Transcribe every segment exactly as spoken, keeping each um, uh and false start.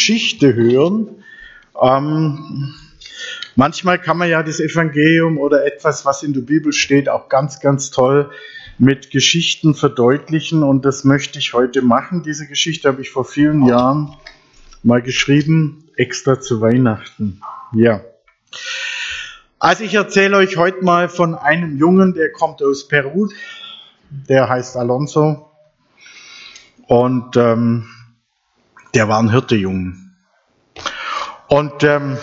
Geschichte hören. Ähm, manchmal kann man ja das Evangelium oder etwas, was in der Bibel steht, auch ganz, ganz toll mit Geschichten verdeutlichen. Und das möchte ich heute machen. Diese Geschichte habe ich vor vielen Jahren mal geschrieben, extra zu Weihnachten. Ja. Also ich erzähle euch heute mal von einem Jungen, der kommt aus Peru. Der heißt Alonso. Und ähm, der war ein Hirtejungen. Und ähm,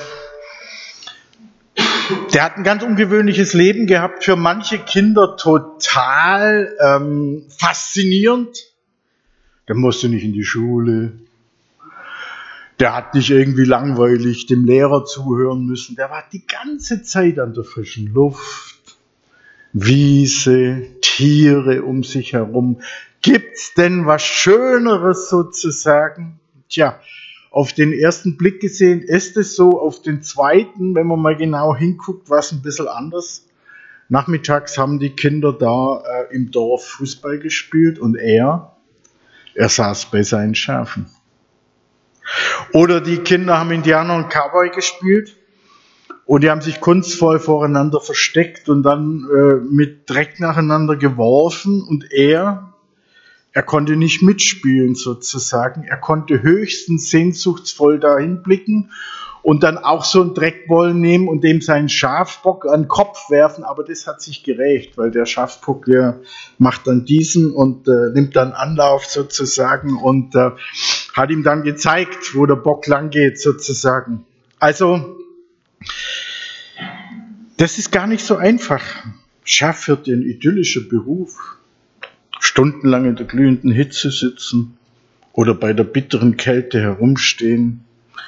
der hat ein ganz ungewöhnliches Leben gehabt, für manche Kinder total ähm, faszinierend. Der musste nicht in die Schule. Der hat nicht irgendwie langweilig dem Lehrer zuhören müssen. Der war die ganze Zeit an der frischen Luft. Wiese, Tiere um sich herum. Gibt's denn was Schöneres sozusagen? Tja, auf den ersten Blick gesehen ist es so, auf den zweiten, wenn man mal genau hinguckt, war es ein bisschen anders. Nachmittags haben die Kinder da äh, im Dorf Fußball gespielt und er, er saß bei seinen Schafen. Oder die Kinder haben Indianer und Cowboy gespielt und die haben sich kunstvoll voreinander versteckt und dann äh, mit Dreck nacheinander geworfen und er, er konnte nicht mitspielen sozusagen, er konnte höchstens sehnsuchtsvoll dahin blicken und dann auch so einen Dreckball nehmen und dem seinen Schafbock an den Kopf werfen, aber das hat sich gerächt, weil der Schafbock, der macht dann diesen und äh, nimmt dann Anlauf sozusagen und äh, hat ihm dann gezeigt, wo der Bock lang geht sozusagen. Also, das ist gar nicht so einfach. Schafhirte, ein idyllischer Beruf. Stundenlang in der glühenden Hitze sitzen oder bei der bitteren Kälte herumstehen.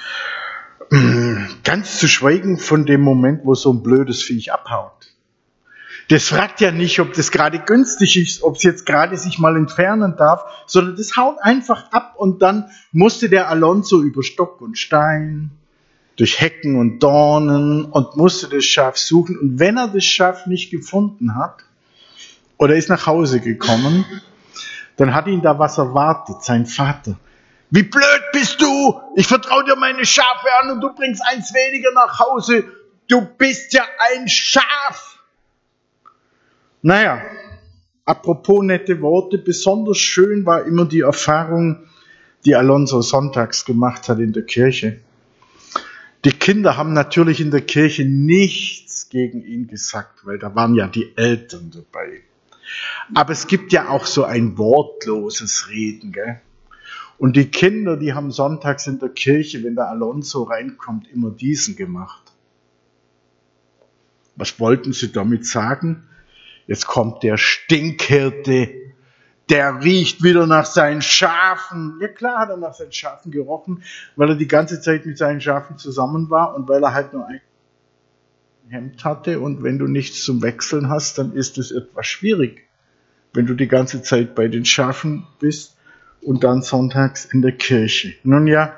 Ganz zu schweigen von dem Moment, wo so ein blödes Viech abhaut. Das fragt ja nicht, ob das gerade günstig ist, ob es jetzt gerade sich mal entfernen darf, sondern das haut einfach ab und dann musste der Alonso über Stock und Stein, durch Hecken und Dornen und musste das Schaf suchen. Und wenn er das Schaf nicht gefunden hat oder ist nach Hause gekommen, dann hat ihn da was erwartet, sein Vater. Wie blöd bist du? Ich vertraue dir meine Schafe an und du bringst eins weniger nach Hause. Du bist ja ein Schaf. Naja, apropos nette Worte, besonders schön war immer die Erfahrung, die Alonso sonntags gemacht hat in der Kirche. Die Kinder haben natürlich in der Kirche nichts gegen ihn gesagt, weil da waren ja die Eltern dabei. Aber es gibt ja auch so ein wortloses Reden, gell? Und die Kinder, die haben sonntags in der Kirche, wenn der Alonso reinkommt, immer diesen gemacht. Was wollten sie damit sagen? Jetzt kommt der Stinkhirte, der riecht wieder nach seinen Schafen. Ja klar hat er nach seinen Schafen gerochen, weil er die ganze Zeit mit seinen Schafen zusammen war und weil er halt nur ein Hemd hatte. Und wenn du nichts zum Wechseln hast, dann ist es etwas schwierig, wenn du die ganze Zeit bei den Schafen bist und dann sonntags in der Kirche. Nun ja,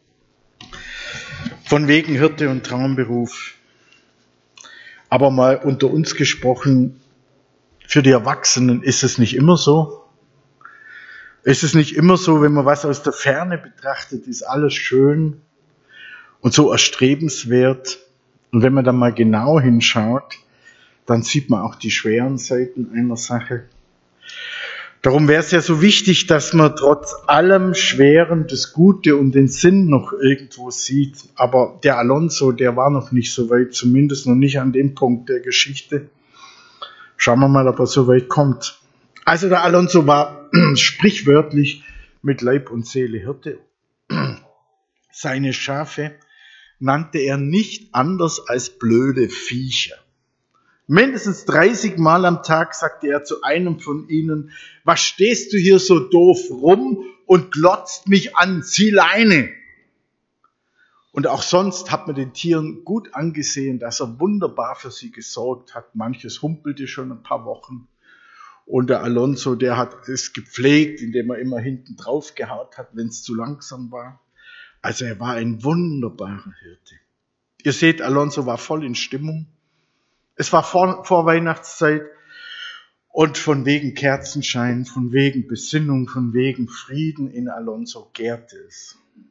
von wegen Hirte und Traumberuf. Aber mal unter uns gesprochen, für die Erwachsenen ist es nicht immer so. Ist es nicht immer so, wenn man was aus der Ferne betrachtet, ist alles schön und so erstrebenswert. Und wenn man dann mal genau hinschaut, dann sieht man auch die schweren Seiten einer Sache. Darum wäre es ja so wichtig, dass man trotz allem Schweren das Gute und den Sinn noch irgendwo sieht. Aber der Alonso, der war noch nicht so weit, zumindest noch nicht an dem Punkt der Geschichte. Schauen wir mal, ob er so weit kommt. Also der Alonso war sprichwörtlich mit Leib und Seele Hirte. Seine Schafe nannte er nicht anders als blöde Viecher. Mindestens dreißig Mal am Tag sagte er zu einem von ihnen: Was stehst du hier so doof rum und glotzt mich an, zieh Leine. Und auch sonst hat man den Tieren gut angesehen, dass er wunderbar für sie gesorgt hat. Manches humpelte schon ein paar Wochen. Und der Alonso, der hat es gepflegt, indem er immer hinten drauf gehaut hat, wenn es zu langsam war. Also er war ein wunderbarer Hirte. Ihr seht, Alonso war voll in Stimmung. Es war vor, vor Weihnachtszeit und von wegen Kerzenschein, von wegen Besinnung, von wegen Frieden in Alonso gärte es.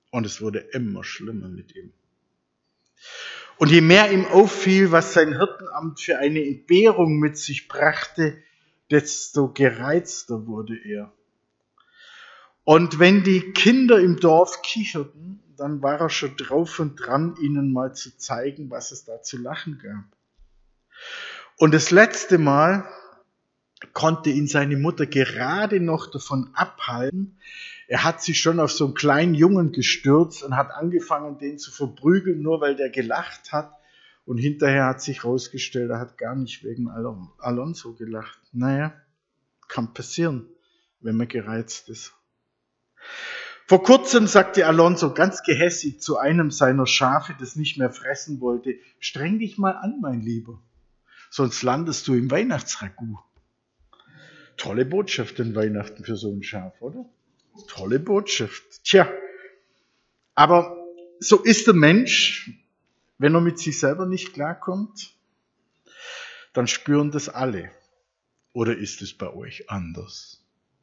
Und es wurde immer schlimmer mit ihm. Und je mehr ihm auffiel, was sein Hirtenamt für eine Entbehrung mit sich brachte, desto gereizter wurde er. Und wenn die Kinder im Dorf kicherten, dann war er schon drauf und dran, ihnen mal zu zeigen, was es da zu lachen gab. Und das letzte Mal konnte ihn seine Mutter gerade noch davon abhalten. Er hat sich schon auf so einen kleinen Jungen gestürzt und hat angefangen, den zu verprügeln, nur weil der gelacht hat. Und hinterher hat sich herausgestellt, er hat gar nicht wegen Alon- Alonso gelacht. Naja, kann passieren, wenn man gereizt ist. Vor kurzem sagte Alonso ganz gehässig zu einem seiner Schafe, das nicht mehr fressen wollte: Streng dich mal an, mein Lieber, sonst landest du im Weihnachtsragout. Tolle Botschaft in Weihnachten für so ein Schaf, oder? Tolle Botschaft. Tja, aber so ist der Mensch, wenn er mit sich selber nicht klarkommt, dann spüren das alle. Oder ist es bei euch anders?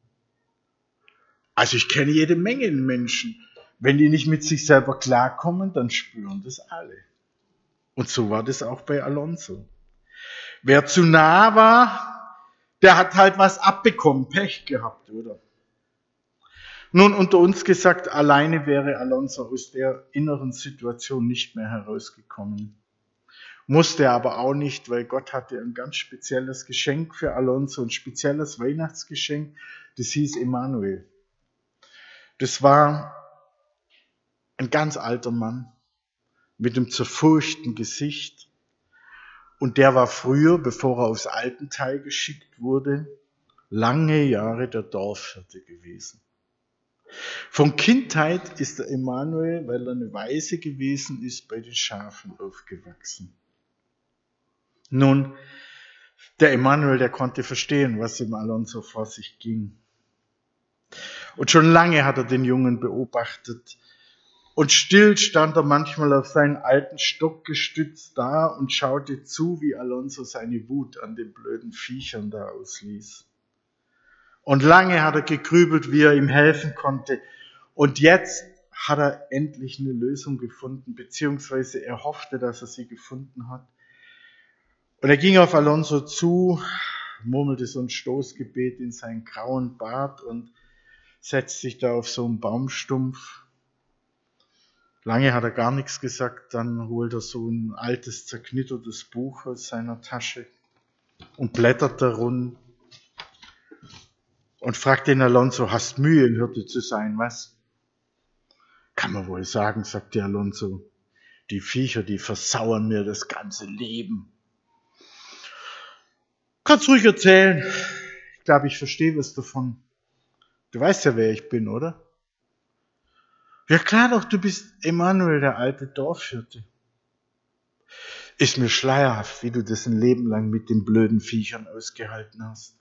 Also ich kenne jede Menge Menschen. Wenn die nicht mit sich selber klarkommen, dann spüren das alle. Und so war das auch bei Alonso. Wer zu nah war, der hat halt was abbekommen, Pech gehabt, oder? Nun, unter uns gesagt, alleine wäre Alonso aus der inneren Situation nicht mehr herausgekommen. Musste aber auch nicht, weil Gott hatte ein ganz spezielles Geschenk für Alonso, ein spezielles Weihnachtsgeschenk, das hieß Emanuel. Das war ein ganz alter Mann mit einem zerfurchten Gesicht. Und der war früher, bevor er aufs Altenteil geschickt wurde, lange Jahre der Dorfhirte gewesen. Von Kindheit ist der Emanuel, weil er eine Waise gewesen ist, bei den Schafen aufgewachsen. Nun, der Emanuel, der konnte verstehen, was im Alonso vor sich ging. Und schon lange hat er den Jungen beobachtet. Und still stand er manchmal auf seinen alten Stock gestützt da und schaute zu, wie Alonso seine Wut an den blöden Viechern da ausließ. Und lange hat er gegrübelt, wie er ihm helfen konnte. Und jetzt hat er endlich eine Lösung gefunden, beziehungsweise er hoffte, dass er sie gefunden hat. Und er ging auf Alonso zu, murmelte so ein Stoßgebet in seinen grauen Bart und setzte sich da auf so einen Baumstumpf. Lange hat er gar nichts gesagt, dann holt er so ein altes, zerknittertes Buch aus seiner Tasche und blättert darin und fragt den Alonso: Hast Mühe, ein Hirte zu sein, was? Kann man wohl sagen, sagt der Alonso. Die Viecher, die versauern mir das ganze Leben. Kannst ruhig erzählen. Ich glaube, ich verstehe was davon. Du weißt ja, wer ich bin, oder? Ja klar doch, du bist Emanuel, der alte Dorfhirte. Ist mir schleierhaft, wie du das ein Leben lang mit den blöden Viechern ausgehalten hast.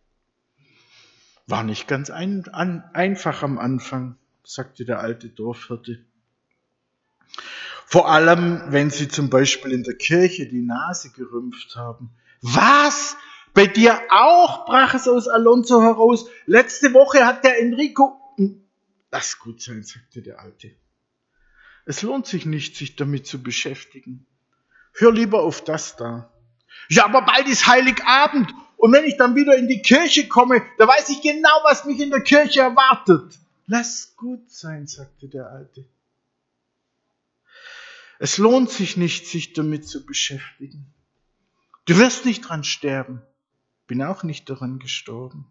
War nicht ganz ein, an, einfach am Anfang, sagte der alte Dorfhirte. Vor allem, wenn sie zum Beispiel in der Kirche die Nase gerümpft haben. Was? Bei dir auch? Brach es aus Alonso heraus. Letzte Woche hat der Enrico... Lass gut sein, sagte der Alte. Es lohnt sich nicht, sich damit zu beschäftigen. Hör lieber auf das da. Ja, aber bald ist Heiligabend. Und wenn ich dann wieder in die Kirche komme, da weiß ich genau, was mich in der Kirche erwartet. Lass gut sein, sagte der Alte. Es lohnt sich nicht, sich damit zu beschäftigen. Du wirst nicht dran sterben. Bin auch nicht daran gestorben.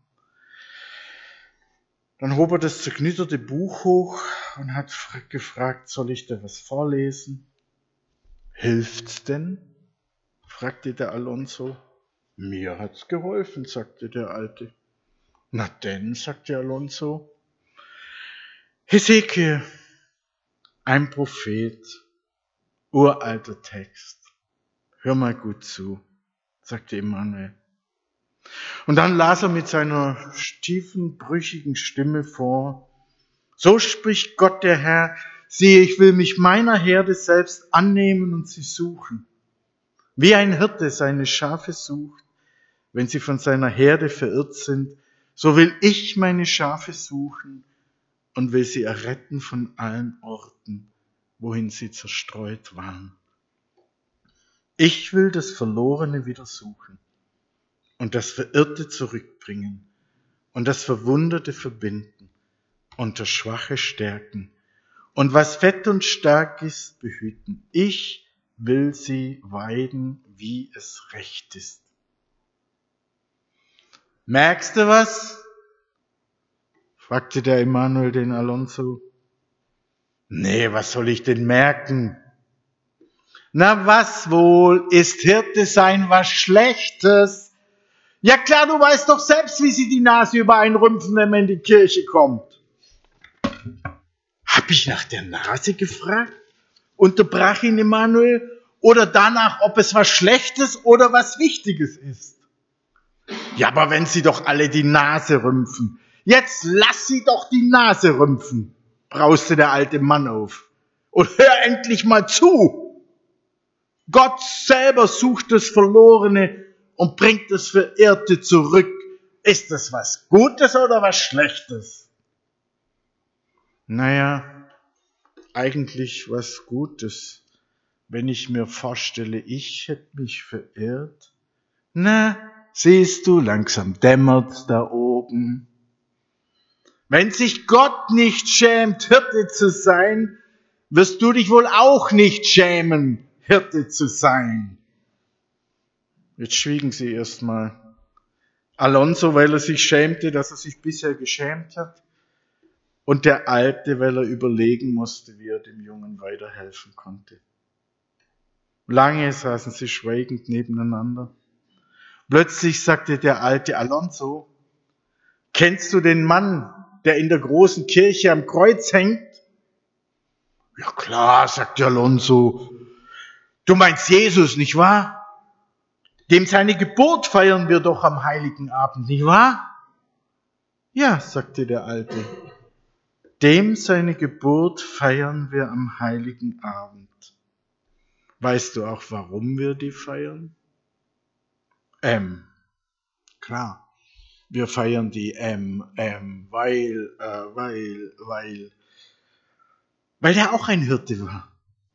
Dann hob er das zerknitterte Buch hoch und hat gefragt, soll ich da was vorlesen? Hilft's denn? Fragte der Alonso. Mir hat's geholfen, sagte der Alte. Na denn, sagte Alonso. Hesekiel, ein Prophet, uralter Text. Hör mal gut zu, sagte Emanuel. Und dann las er mit seiner tiefen, brüchigen Stimme vor: So spricht Gott der Herr, siehe, ich will mich meiner Herde selbst annehmen und sie suchen. Wie ein Hirte seine Schafe sucht, wenn sie von seiner Herde verirrt sind, so will ich meine Schafe suchen und will sie erretten von allen Orten, wohin sie zerstreut waren. Ich will das Verlorene wieder suchen und das Verirrte zurückbringen und das Verwundete verbinden und das Schwache stärken und was fett und stark ist, behüten. Ich will sie weiden, wie es recht ist. Merkst du was? Fragte der Emanuel den Alonso. Nee, was soll ich denn merken? Na was wohl, ist Hirte sein was Schlechtes? Ja klar, du weißt doch selbst, wie sie die Nase über einen rümpfen, wenn man in die Kirche kommt. Hab ich nach der Nase gefragt? Unterbrach ihn Emanuel. Oder danach, ob es was Schlechtes oder was Wichtiges ist. Ja, aber wenn sie doch alle die Nase rümpfen. Jetzt lass sie doch die Nase rümpfen, brauste der alte Mann auf. Und hör endlich mal zu. Gott selber sucht das Verlorene und bringt das Verirrte zurück. Ist das was Gutes oder was Schlechtes? Naja, eigentlich was Gutes. Wenn ich mir vorstelle, ich hätte mich verirrt. Na, siehst du, langsam dämmert's da oben. Wenn sich Gott nicht schämt, Hirte zu sein, wirst du dich wohl auch nicht schämen, Hirte zu sein. Jetzt schwiegen sie erstmal. Alonso, weil er sich schämte, dass er sich bisher geschämt hat. Und der Alte, weil er überlegen musste, wie er dem Jungen weiterhelfen konnte. Lange saßen sie schweigend nebeneinander. Plötzlich sagte der alte Alonso, kennst du den Mann, der in der großen Kirche am Kreuz hängt? Ja klar, sagte Alonso. Du meinst Jesus, nicht wahr? Dem seine Geburt feiern wir doch am Heiligen Abend, nicht wahr? Ja, sagte der Alte. Dem seine Geburt feiern wir am Heiligen Abend. Weißt du auch, warum wir die feiern? Ähm, klar. Wir feiern die ähm, ähm, weil, äh, weil, weil, weil der auch ein Hirte war.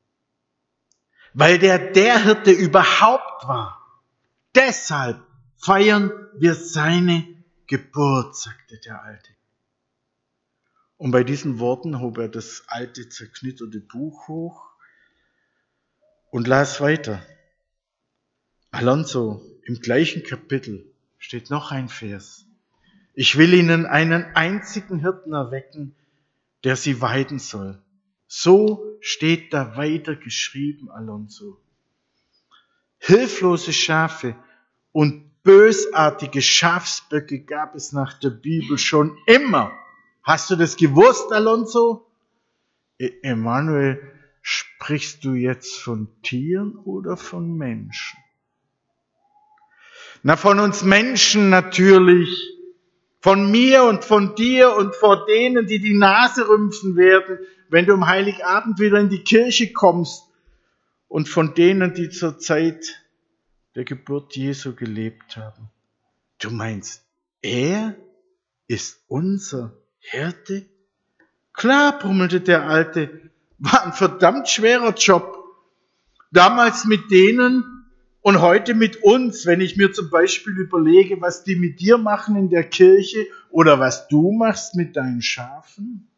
Weil der der Hirte überhaupt war. Deshalb feiern wir seine Geburt, sagte der Alte. Und bei diesen Worten hob er das alte, zerknitterte Buch hoch und las weiter. Alonso, im gleichen Kapitel steht noch ein Vers. Ich will ihnen einen einzigen Hirten erwecken, der sie weiden soll. So steht da weiter geschrieben, Alonso. Hilflose Schafe und bösartige Schafsböcke gab es nach der Bibel schon immer. Hast du das gewusst, Alonso? E- Emanuel, sprichst du jetzt von Tieren oder von Menschen? Na, von uns Menschen natürlich. Von mir und von dir und vor denen, die die Nase rümpfen werden, wenn du am Heiligabend wieder in die Kirche kommst. Und von denen, die zur Zeit der Geburt Jesu gelebt haben. Du meinst, er ist unser Hirte? Klar, brummelte der Alte, war ein verdammt schwerer Job. Damals mit denen und heute mit uns, wenn ich mir zum Beispiel überlege, was die mit dir machen in der Kirche oder was du machst mit deinen Schafen.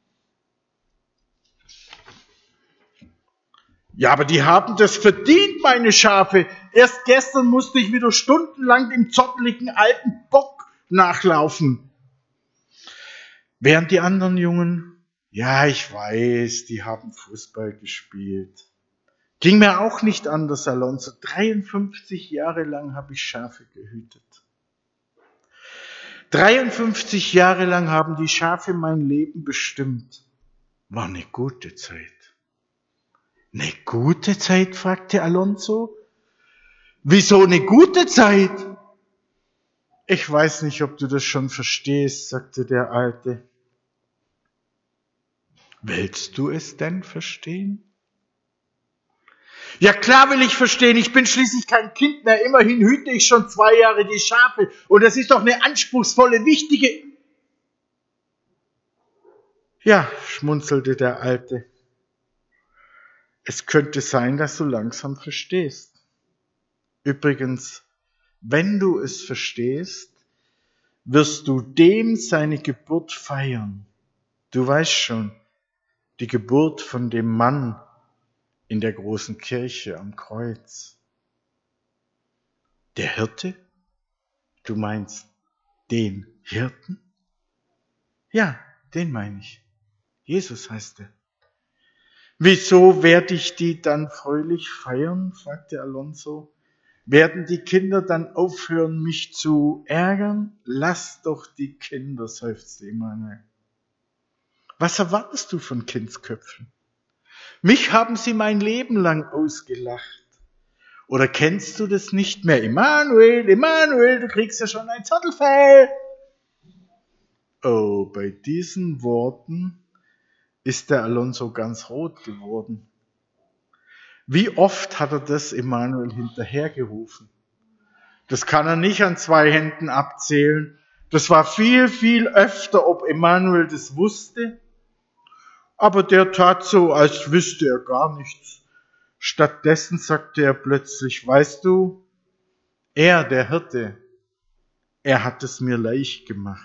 Ja, aber die haben das verdient, meine Schafe. Erst gestern musste ich wieder stundenlang dem zotteligen alten Bock nachlaufen. Während die anderen Jungen, ja, ich weiß, die haben Fußball gespielt. Ging mir auch nicht anders, Alonso. dreiundfünfzig Jahre lang habe ich Schafe gehütet. dreiundfünfzig Jahre lang haben die Schafe mein Leben bestimmt. War eine gute Zeit. Eine gute Zeit, fragte Alonso. Wieso eine gute Zeit? Ich weiß nicht, ob du das schon verstehst, sagte der Alte. Willst du es denn verstehen? Ja klar will ich verstehen, ich bin schließlich kein Kind mehr, immerhin hüte ich schon zwei Jahre die Schafe und das ist doch eine anspruchsvolle, wichtige... Ja, schmunzelte der Alte. Es könnte sein, dass du langsam verstehst. Übrigens, wenn du es verstehst, wirst du dem seine Geburt feiern. Du weißt schon, die Geburt von dem Mann in der großen Kirche am Kreuz. Der Hirte? Du meinst den Hirten? Ja, den meine ich. Jesus heißt er. Wieso werde ich die dann fröhlich feiern? Fragte Alonso. Werden die Kinder dann aufhören, mich zu ärgern? Lass doch die Kinder, seufzte Emanuel. Was erwartest du von Kindsköpfen? Mich haben sie mein Leben lang ausgelacht. Oder kennst du das nicht mehr? Emanuel, Emanuel, du kriegst ja schon ein Zottelfell. Oh, bei diesen Worten ist der Alonso ganz rot geworden. Wie oft hat er das Emanuel hinterhergerufen? Das kann er nicht an zwei Händen abzählen. Das war viel, viel öfter, ob Emanuel das wusste. Aber der tat so, als wüsste er gar nichts. Stattdessen sagte er plötzlich, weißt du, er, der Hirte, er hat es mir leicht gemacht.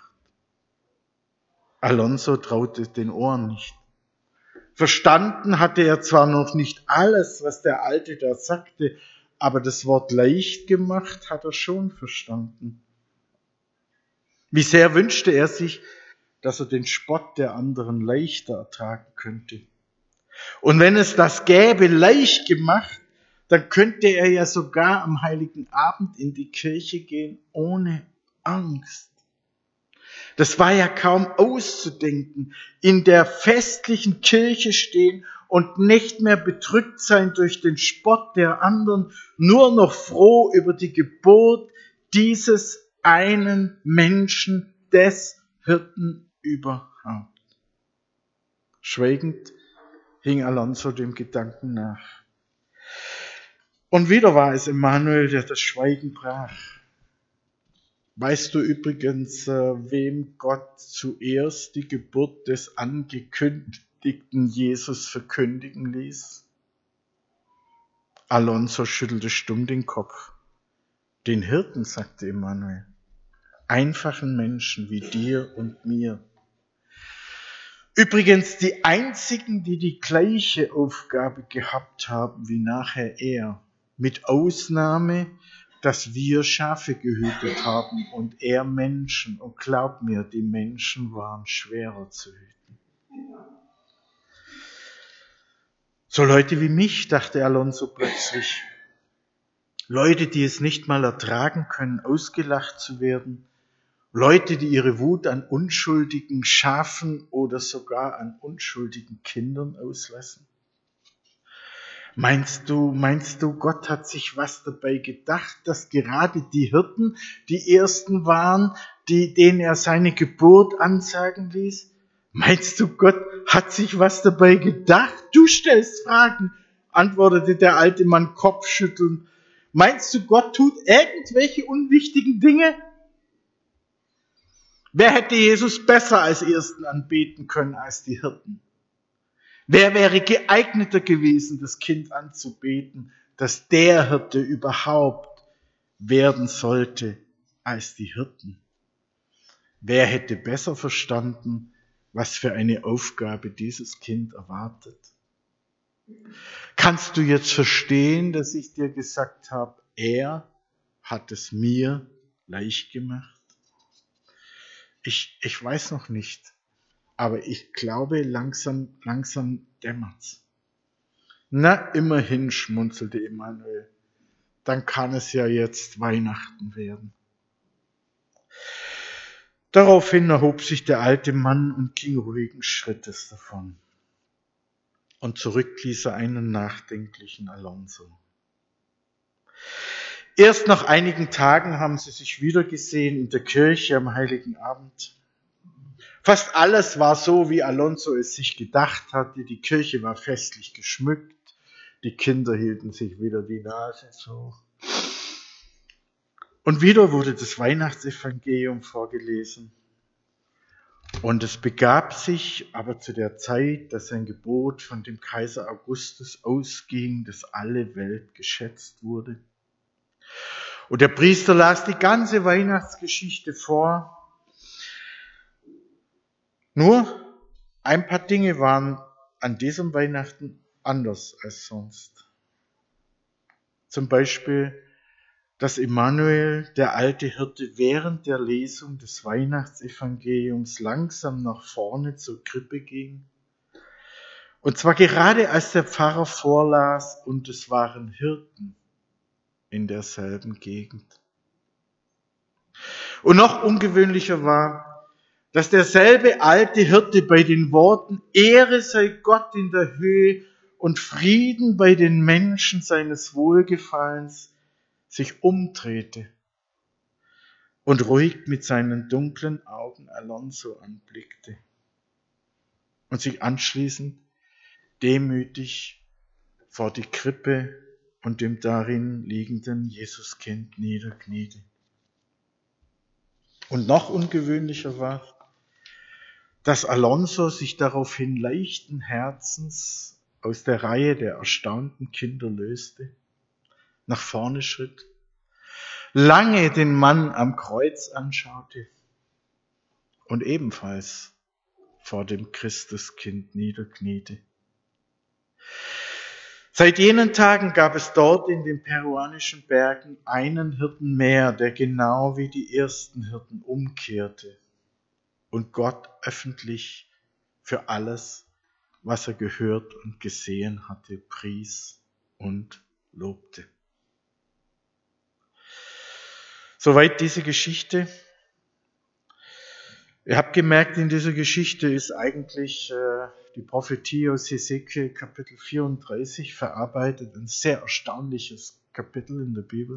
Alonso traute den Ohren nicht. Verstanden hatte er zwar noch nicht alles, was der Alte da sagte, aber das Wort leicht gemacht hat er schon verstanden. Wie sehr wünschte er sich, dass er den Spott der anderen leichter ertragen könnte. Und wenn es das gäbe, leicht gemacht, dann könnte er ja sogar am Heiligen Abend in die Kirche gehen, ohne Angst. Das war ja kaum auszudenken, in der festlichen Kirche stehen und nicht mehr bedrückt sein durch den Spott der anderen, nur noch froh über die Geburt dieses einen Menschen, des Hirten überhaupt. Schweigend hing Alonso dem Gedanken nach. Und wieder war es Emanuel, der das Schweigen brach. Weißt du übrigens, wem Gott zuerst die Geburt des angekündigten Jesus verkündigen ließ? Alonso schüttelte stumm den Kopf. Den Hirten, sagte Emanuel. Einfachen Menschen wie dir und mir. Übrigens die einzigen, die die gleiche Aufgabe gehabt haben wie nachher er. Mit Ausnahme, dass wir Schafe gehütet haben und er Menschen. Und glaub mir, die Menschen waren schwerer zu hüten. So Leute wie mich, dachte Alonso plötzlich. Leute, die es nicht mal ertragen können, ausgelacht zu werden. Leute, die ihre Wut an unschuldigen Schafen oder sogar an unschuldigen Kindern auslassen. Meinst du, meinst du, Gott hat sich was dabei gedacht, dass gerade die Hirten die Ersten waren, die, denen er seine Geburt ansagen ließ? Meinst du, Gott hat sich was dabei gedacht? Du stellst Fragen, antwortete der alte Mann kopfschüttelnd. Meinst du, Gott tut irgendwelche unwichtigen Dinge? Wer hätte Jesus besser als Ersten anbeten können als die Hirten? Wer wäre geeigneter gewesen, das Kind anzubeten, das der Hirte überhaupt werden sollte als die Hirten? Wer hätte besser verstanden, was für eine Aufgabe dieses Kind erwartet? Kannst du jetzt verstehen, dass ich dir gesagt habe, er hat es mir leicht gemacht? Ich, ich weiß noch nicht. Aber ich glaube, langsam, langsam dämmert's. Na, immerhin, schmunzelte Emanuel. Dann kann es ja jetzt Weihnachten werden. Daraufhin erhob sich der alte Mann und ging ruhigen Schrittes davon. Und zurück ließ er einen nachdenklichen Alonso. Erst nach einigen Tagen haben sie sich wieder gesehen in der Kirche am Heiligen Abend. Fast alles war so, wie Alonso es sich gedacht hatte. Die Kirche war festlich geschmückt. Die Kinder hielten sich wieder die Nase zu. Und wieder wurde das Weihnachtsevangelium vorgelesen. Und es begab sich aber zu der Zeit, dass ein Gebot von dem Kaiser Augustus ausging, dass alle Welt geschätzt wurde. Und der Priester las die ganze Weihnachtsgeschichte vor. Nur ein paar Dinge waren an diesem Weihnachten anders als sonst. Zum Beispiel, dass Immanuel, der alte Hirte, während der Lesung des Weihnachtsevangeliums langsam nach vorne zur Krippe ging. Und zwar gerade als der Pfarrer vorlas, und es waren Hirten in derselben Gegend. Und noch ungewöhnlicher war, dass derselbe alte Hirte bei den Worten Ehre sei Gott in der Höhe und Frieden bei den Menschen seines Wohlgefallens sich umdrehte und ruhig mit seinen dunklen Augen Alonso anblickte und sich anschließend demütig vor die Krippe und dem darin liegenden Jesuskind niederkniete. Und noch ungewöhnlicher war, dass Alonso sich daraufhin leichten Herzens aus der Reihe der erstaunten Kinder löste, nach vorne schritt, lange den Mann am Kreuz anschaute und ebenfalls vor dem Christuskind niederkniete. Seit jenen Tagen gab es dort in den peruanischen Bergen einen Hirten mehr, der genau wie die ersten Hirten umkehrte und Gott öffentlich für alles, was er gehört und gesehen hatte, pries und lobte. Soweit diese Geschichte. Ihr habt gemerkt, in dieser Geschichte ist eigentlich äh, die Prophetie aus Hesekiel Kapitel vierunddreißig verarbeitet. Ein sehr erstaunliches Kapitel in der Bibel.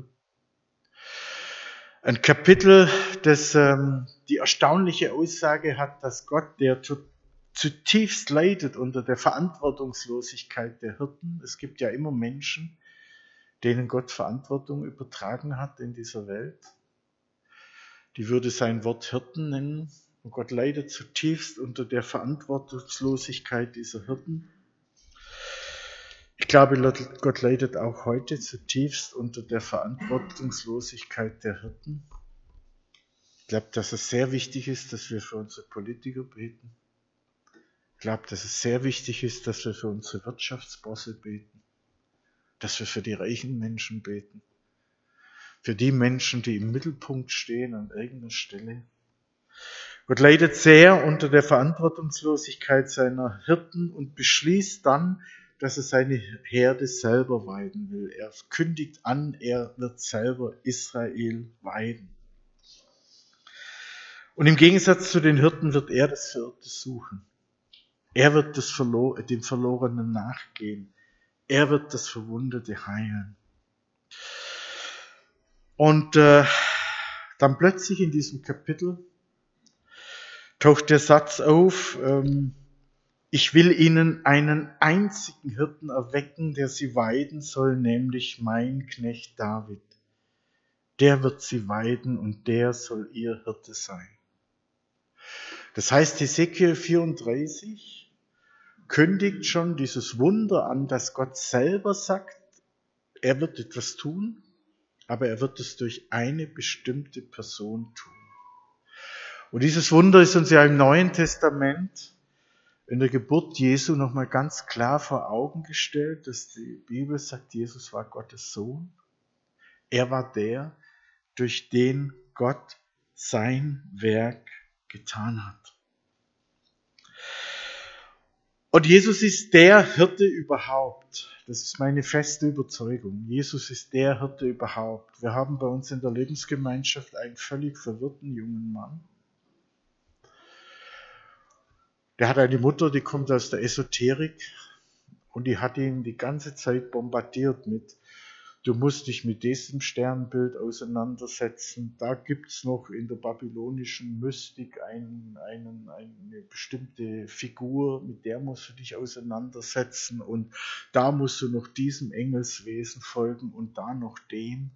Ein Kapitel, das ähm, die erstaunliche Aussage hat, dass Gott, der zutiefst leidet unter der Verantwortungslosigkeit der Hirten. Es gibt ja immer Menschen, denen Gott Verantwortung übertragen hat in dieser Welt. Die würde sein Wort Hirten nennen. Und Gott leidet zutiefst unter der Verantwortungslosigkeit dieser Hirten. Ich glaube, Gott leidet auch heute zutiefst unter der Verantwortungslosigkeit der Hirten. Ich glaube, dass es sehr wichtig ist, dass wir für unsere Politiker beten. Ich glaube, dass es sehr wichtig ist, dass wir für unsere Wirtschaftsbosse beten. Dass wir für die reichen Menschen beten. Für die Menschen, die im Mittelpunkt stehen an irgendeiner Stelle. Gott leidet sehr unter der Verantwortungslosigkeit seiner Hirten und beschließt dann, dass er seine Herde selber weiden will. Er kündigt an, er wird selber Israel weiden. Und im Gegensatz zu den Hirten wird er das Verirrte suchen. Er wird das Verlo- dem Verlorenen nachgehen. Er wird das Verwundete heilen. Und äh, dann plötzlich in diesem Kapitel taucht der Satz auf, ähm, ich will ihnen einen einzigen Hirten erwecken, der sie weiden soll, nämlich mein Knecht David. Der wird sie weiden und der soll ihr Hirte sein. Das heißt, Hesekiel vierunddreißig kündigt schon dieses Wunder an, dass Gott selber sagt, er wird etwas tun, aber er wird es durch eine bestimmte Person tun. Und dieses Wunder ist uns ja im Neuen Testament in der Geburt Jesu nochmal ganz klar vor Augen gestellt, dass die Bibel sagt, Jesus war Gottes Sohn. Er war der, durch den Gott sein Werk getan hat. Und Jesus ist der Hirte überhaupt. Das ist meine feste Überzeugung. Jesus ist der Hirte überhaupt. Wir haben bei uns in der Lebensgemeinschaft einen völlig verwirrten jungen Mann. Der hat eine Mutter, die kommt aus der Esoterik und die hat ihn die ganze Zeit bombardiert mit, du musst dich mit diesem Sternbild auseinandersetzen. Da gibt's noch in der babylonischen Mystik ein, einen, eine bestimmte Figur, mit der musst du dich auseinandersetzen und da musst du noch diesem Engelswesen folgen und da noch dem.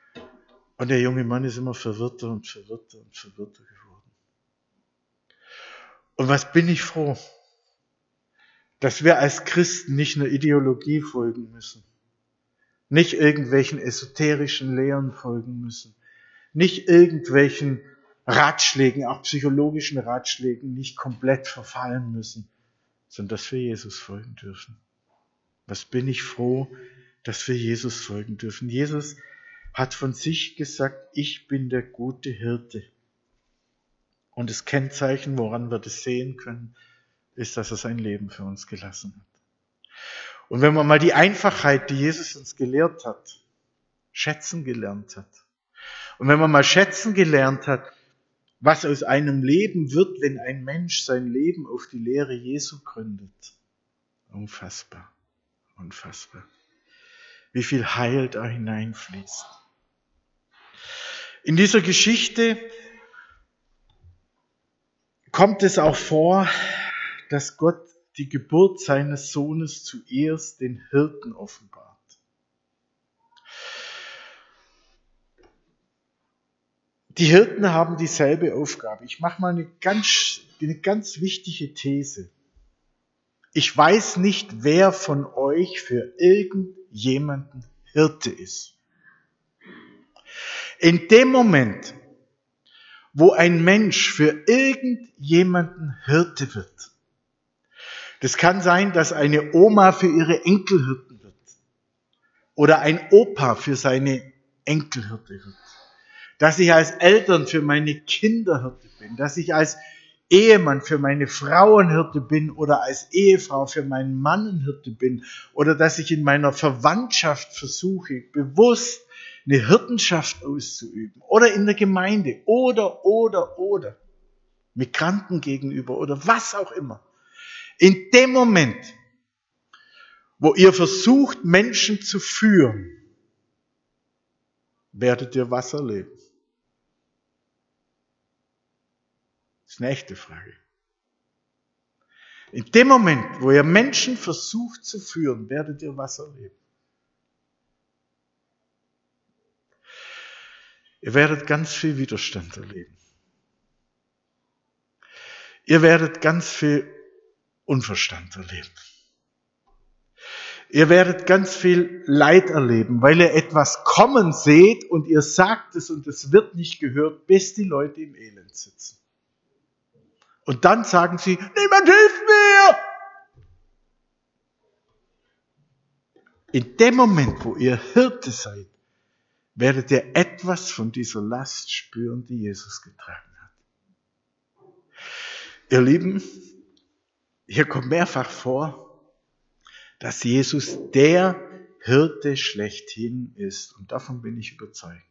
Und der junge Mann ist immer verwirrter und verwirrter und verwirrter geworden. Und was bin ich froh, dass wir als Christen nicht einer Ideologie folgen müssen, nicht irgendwelchen esoterischen Lehren folgen müssen, nicht irgendwelchen Ratschlägen, auch psychologischen Ratschlägen, nicht komplett verfallen müssen, sondern dass wir Jesus folgen dürfen. Was bin ich froh, dass wir Jesus folgen dürfen. Jesus hat von sich gesagt, ich bin der gute Hirte. Und das Kennzeichen, woran wir das sehen können, ist, dass er sein Leben für uns gelassen hat. Und wenn man mal die Einfachheit, die Jesus uns gelehrt hat, schätzen gelernt hat, und wenn man mal schätzen gelernt hat, was aus einem Leben wird, wenn ein Mensch sein Leben auf die Lehre Jesu gründet. Unfassbar, unfassbar. Wie viel Heil da hineinfließt. In dieser Geschichte kommt es auch vor, dass Gott die Geburt seines Sohnes zuerst den Hirten offenbart. Die Hirten haben dieselbe Aufgabe. Ich mache mal eine ganz, eine ganz wichtige These. Ich weiß nicht, wer von euch für irgendjemanden Hirte ist. In dem Moment, wo ein Mensch für irgendjemanden Hirte wird, das kann sein, dass eine Oma für ihre Enkel Hirten wird oder ein Opa für seine Enkel Hirte wird. Dass ich als Eltern für meine Kinder Hirte bin, dass ich als Ehemann für meine Frau ein Hirte bin oder als Ehefrau für meinen Mann ein Hirte bin oder dass ich in meiner Verwandtschaft versuche, bewusst eine Hirtenschaft auszuüben oder in der Gemeinde oder, oder, oder Migranten gegenüber oder was auch immer. In dem Moment, wo ihr versucht, Menschen zu führen, werdet ihr was erleben? Das ist eine echte Frage. In dem Moment, wo ihr Menschen versucht zu führen, werdet ihr was erleben. Ihr werdet ganz viel Widerstand erleben. Ihr werdet ganz viel Unverstand erleben. Ihr werdet ganz viel Leid erleben, weil ihr etwas kommen seht und ihr sagt es und es wird nicht gehört, bis die Leute im Elend sitzen. Und dann sagen sie, niemand hilft mir! In dem Moment, wo ihr Hirte seid, werdet ihr etwas von dieser Last spüren, die Jesus getragen hat. Ihr Lieben, hier kommt mehrfach vor, dass Jesus der Hirte schlechthin ist. Und davon bin ich überzeugt.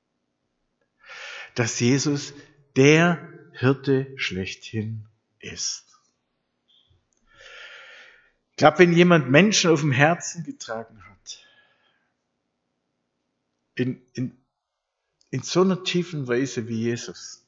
Dass Jesus der Hirte schlechthin ist. Ich glaube, wenn jemand Menschen auf dem Herzen getragen hat, in, in, in so einer tiefen Weise wie Jesus,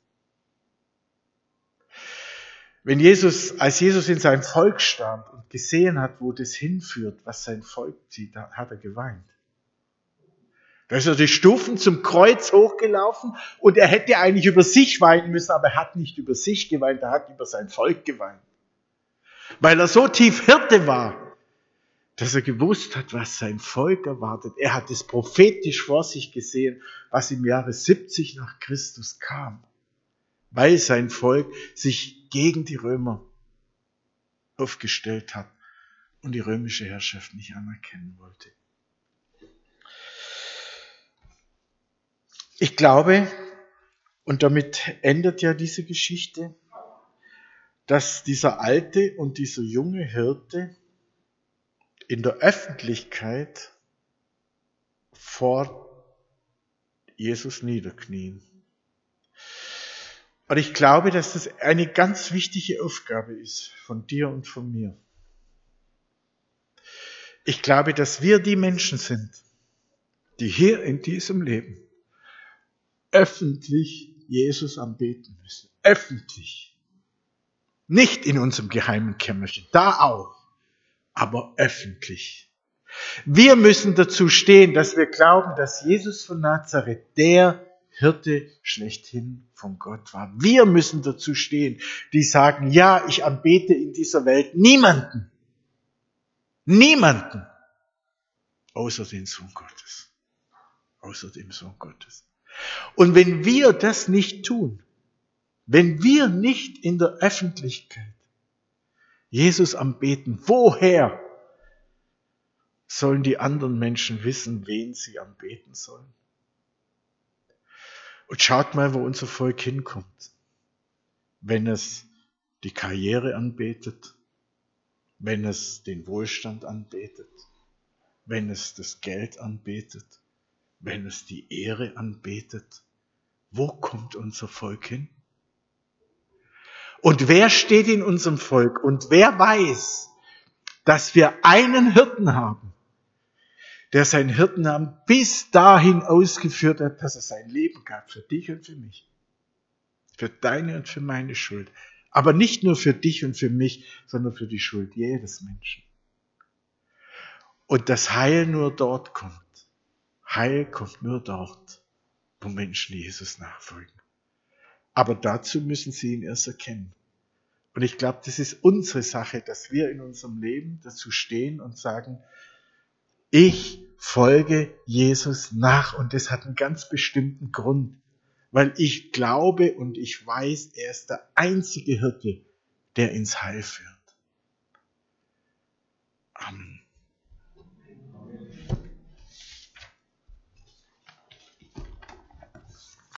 wenn Jesus, als Jesus in sein Volk stand und gesehen hat, wo das hinführt, was sein Volk zieht, da hat er geweint. Da ist er die Stufen zum Kreuz hochgelaufen und er hätte eigentlich über sich weinen müssen, aber er hat nicht über sich geweint, er hat über sein Volk geweint. Weil er so tief Hirte war, dass er gewusst hat, was sein Volk erwartet. Er hat es prophetisch vor sich gesehen, was im Jahre siebzig nach Christus kam. Weil sein Volk sich gegen die Römer aufgestellt hat und die römische Herrschaft nicht anerkennen wollte. Ich glaube, und damit endet ja diese Geschichte, dass dieser alte und dieser junge Hirte in der Öffentlichkeit vor Jesus niederknien. Und ich glaube, dass das eine ganz wichtige Aufgabe ist von dir und von mir. Ich glaube, dass wir die Menschen sind, die hier in diesem Leben öffentlich Jesus anbeten müssen. Öffentlich. Nicht in unserem geheimen Kämmerchen, da auch, aber öffentlich. Wir müssen dazu stehen, dass wir glauben, dass Jesus von Nazareth der Hirte schlechthin von Gott war. Wir müssen dazu stehen, die sagen, ja, ich anbete in dieser Welt niemanden. Niemanden. Außer den Sohn Gottes. Außer dem Sohn Gottes. Und wenn wir das nicht tun, wenn wir nicht in der Öffentlichkeit Jesus anbeten, woher sollen die anderen Menschen wissen, wen sie anbeten sollen? Und schaut mal, wo unser Volk hinkommt. Wenn es die Karriere anbetet, wenn es den Wohlstand anbetet, wenn es das Geld anbetet, wenn es die Ehre anbetet, wo kommt unser Volk hin? Und wer steht in unserem Volk und wer weiß, dass wir einen Hirten haben, der seinen Hirtennamen bis dahin ausgeführt hat, dass er sein Leben gab für dich und für mich, für deine und für meine Schuld, aber nicht nur für dich und für mich, sondern für die Schuld jedes Menschen. Und das Heil nur dort kommt. Heil kommt nur dort, wo Menschen Jesus nachfolgen. Aber dazu müssen sie ihn erst erkennen. Und ich glaube, das ist unsere Sache, dass wir in unserem Leben dazu stehen und sagen, ich folge Jesus nach. Und das hat einen ganz bestimmten Grund. Weil ich glaube und ich weiß, er ist der einzige Hirte, der ins Heil führt. Amen.